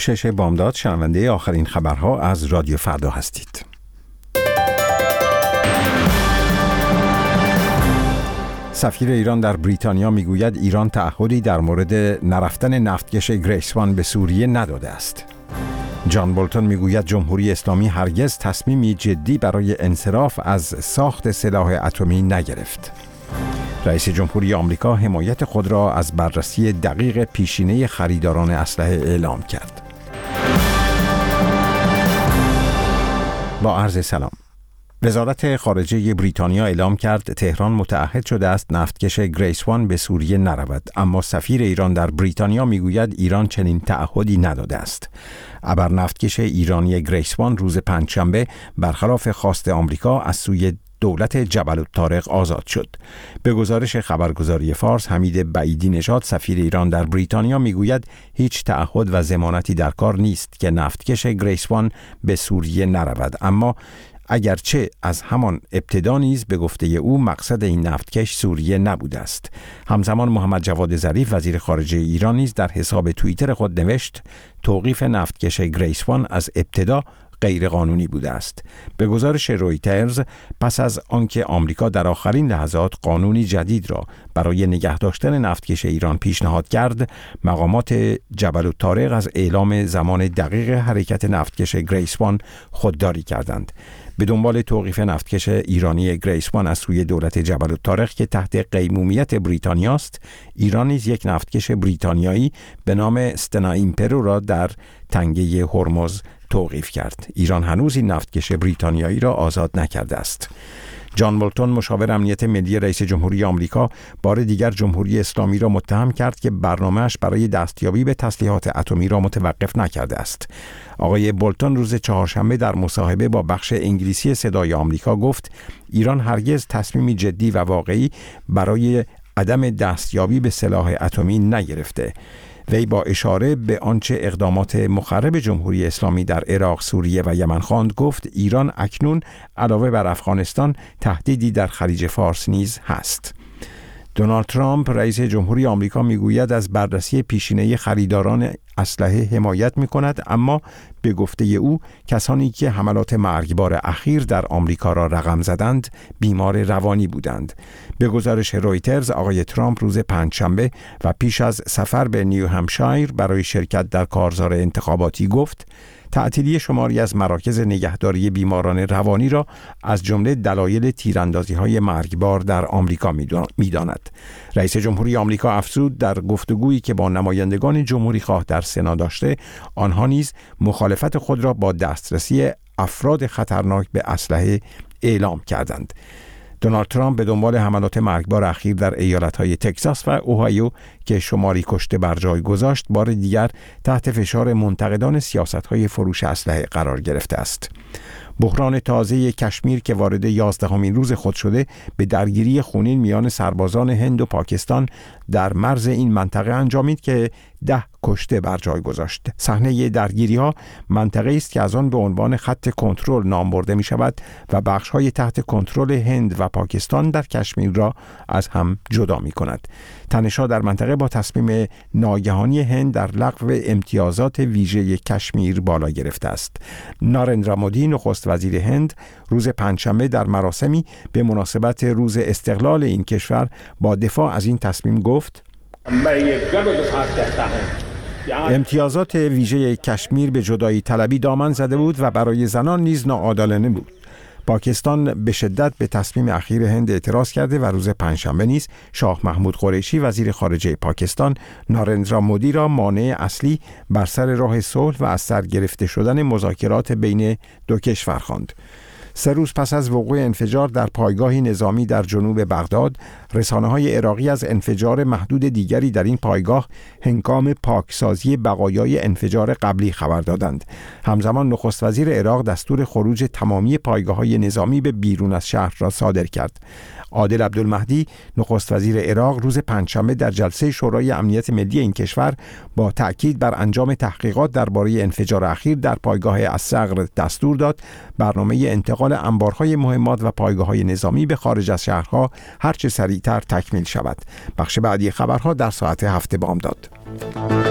6 بامداد شنونده آخرین خبرها از رادیو فردا هستید. سفیر ایران در بریتانیا میگوید ایران تعهدی در مورد نرفتن نفتکش گریس وان به سوریه نداده است. جان بولتون میگوید جمهوری اسلامی هرگز تصمیمی جدی برای انصراف از ساخت سلاح اتمی نگرفت. رئیس جمهوری آمریکا حمایت خود را از بررسی دقیق پیشینه خریداران اسلحه اعلام کرد. با عرض سلام. وزارت خارجه بریتانیا اعلام کرد تهران متعهد شده است نفتکش گریس وان به سوریه نرود، اما سفیر ایران در بریتانیا میگوید ایران چنین تعهدی نداده است. ابر نفتکش ایرانی گریس وان روز پنجشنبه برخلاف خواست آمریکا از سوی دولت جبل الطارق آزاد شد. به گزارش خبرگزاری فارس، حمید بعیدی نژاد سفیر ایران در بریتانیا میگوید هیچ تعهد و ضمانتی در کار نیست که نفتکش گریس وان به سوریه نرود، اما اگرچه از همان ابتدا نیز به گفته او مقصد این نفتکش سوریه نبوده است. همزمان محمد جواد ظریف وزیر خارجه ایران نیز در حساب توییتر خود نوشت توقیف نفتکش گریس وان از ابتدا غیر قانونی بوده است. به گزارش رویترز، پس از آنکه آمریکا در آخرین لحظات قانونی جدید را برای نگه داشتن نفتکش ایران پیشنهاد کرد، مقامات جبل الطارق از اعلام زمان دقیق حرکت نفتکش گریس وان خودداری کردند. به دنبال توقیف نفتکش ایرانی گریس وان از سوی دولت جبل الطارق که تحت قیمومیت بریتانیا است، ایران نیز یک نفتکش بریتانیایی به نام استنا ایمپرو را در تنگه هرمز توقیف کرد. ایران هنوز این نفتکش بریتانیایی را آزاد نکرده است. جان بولتون مشاور امنیت ملی رئیس جمهوری آمریکا بار دیگر جمهوری اسلامی را متهم کرد که برنامه‌اش برای دستیابی به تسلیحات اتمی را متوقف نکرده است. آقای بولتون روز چهارشنبه در مصاحبه با بخش انگلیسی صدای آمریکا گفت ایران هرگز تصمیمی جدی و واقعی برای عدم دستیابی به سلاح اتمی نگرفته. وی با اشاره به آنچه اقدامات مخرب جمهوری اسلامی در عراق، سوریه و یمن خواند گفت ایران اکنون علاوه بر افغانستان تهدیدی در خلیج فارس نیز هست. دونالد ترامپ رئیس جمهوری آمریکا میگوید از بررسی پیشینه خریداران اسلحه حمایت می‌کند، اما به گفته او کسانی که حملات مرگبار اخیر در آمریکا را رقم زدند بیمار روانی بودند. به گزارش رویترز، آقای ترامپ روز پنجشنبه و پیش از سفر به نیو همشایر برای شرکت در کارزار انتخاباتی گفت تعطیلی شماری از مراکز نگهداری بیماران روانی را از جمله دلایل تیراندازی‌های مرگبار در آمریکا می‌داند. رئیس جمهوری آمریکا افزود در گفتگویی که با نمایندگان جمهوری‌خواه در سنا داشته، آنها نیز مخالفت خود را با دسترسی افراد خطرناک به اسلحه اعلام کردند. دونالد ترامپ به دنبال حملات مرگبار اخیر در ایالت‌های تگزاس و اوهایو که شماری کشته بر جای گذاشت، بار دیگر تحت فشار منتقدان سیاست‌های فروش اسلحه قرار گرفته است. بحران تازه کشمیر که وارد 11مین روز خود شده، به درگیری خونین میان سربازان هند و پاکستان در مرز این منطقه انجامید که 10 کشته بر جای گذاشت. صحنه درگیری‌ها منطقه‌ای است که از آن به عنوان خط کنترل نام برده می‌شود و بخش‌های تحت کنترل هند و پاکستان در کشمیر را از هم جدا می‌کند. تنش‌ها در منطقه با تصمیم ناگهانی هند در لغو امتیازات ویژه کشمیر بالا گرفته است. نارندرا مودی نخست وزیر هند روز پنجشنبه در مراسمی به مناسبت روز استقلال این کشور با دفاع از این تصمیم گفت امتیازات ویژه کشمیر به جدایی طلبی دامن زده بود و برای زنان نیز ناعادلانه بود. پاکستان به شدت به تصمیم اخیر هند اعتراض کرده و روز پنجشنبه نیز شاه محمود قریشی وزیر خارجه پاکستان نارندرا مودی را مانع اصلی بر سر راه صلح و از سر گرفته شدن مذاکرات بین دو کشور خواند. 3 روز پس از وقوع انفجار در پایگاهی نظامی در جنوب بغداد، رسانه‌های عراقی از انفجار محدود دیگری در این پایگاه هنگام پاکسازی بقایای انفجار قبلی خبر دادند. همزمان نخست وزیر عراق دستور خروج تمامی پایگاه‌های نظامی به بیرون از شهر را صادر کرد. عادل عبدالمهدی نخست وزیر عراق روز پنجشنبه در جلسه شورای امنیت ملی این کشور با تأکید بر انجام تحقیقات درباره انفجار اخیر در پایگاه الصقر دستور داد برنامه انتقال انبارهای مهمات و پایگاه‌های نظامی به خارج از شهرها هرچه سریعتر تکمیل شود. بخش بعدی خبرها در ساعت 7 بامداد.